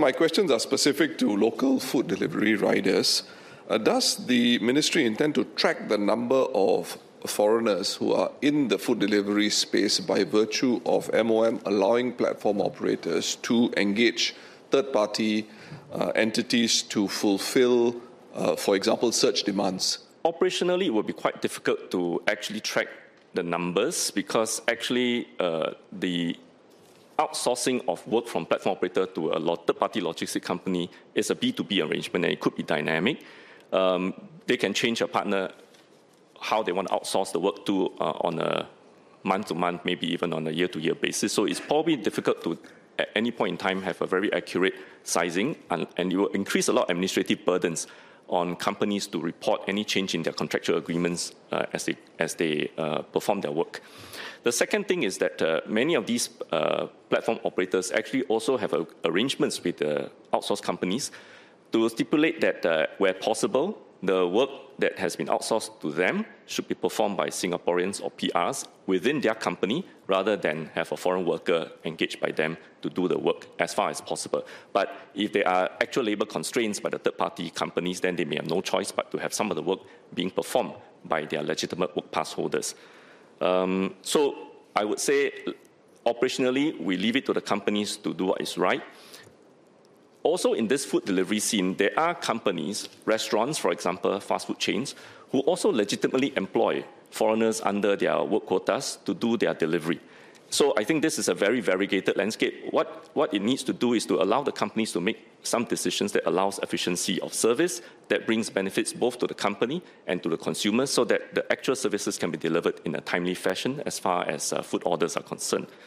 My questions are specific to local food delivery riders. Does the ministry intend to track the number of foreigners who are in the food delivery space by virtue of MOM allowing platform operators to engage third-party entities to fulfill, for example, search demands? Operationally, it would be quite difficult to actually track the numbers because actually the outsourcing of work from platform operator to a third-party logistics company is a B2B arrangement, and it could be dynamic. They can change a partner how they want to outsource the work to on a month-to-month, maybe even on a year-to-year basis. So it's probably difficult to, at any point in time, have a very accurate sizing, and it will increase a lot of administrative burdens on companies to report any change in their contractual agreements as they perform their work. The second thing is that many of these platform operators actually also have arrangements with outsourced companies to stipulate that where possible, the work that has been outsourced to them should be performed by Singaporeans or PRs within their company rather than have a foreign worker engaged by them to do the work as far as possible. But if there are actual labor constraints by the third-party companies, then they may have no choice but to have some of the work being performed by their legitimate work pass holders. So I would say operationally, we leave it to the companies to do what is right. Also, in this food delivery scene, there are companies, restaurants, for example, fast food chains, who also legitimately employ foreigners under their work quotas to do their delivery. So I think this is a very variegated landscape. What it needs to do is to allow the companies to make some decisions that allows efficiency of service, that brings benefits both to the company and to the consumers so that the actual services can be delivered in a timely fashion as far as food orders are concerned.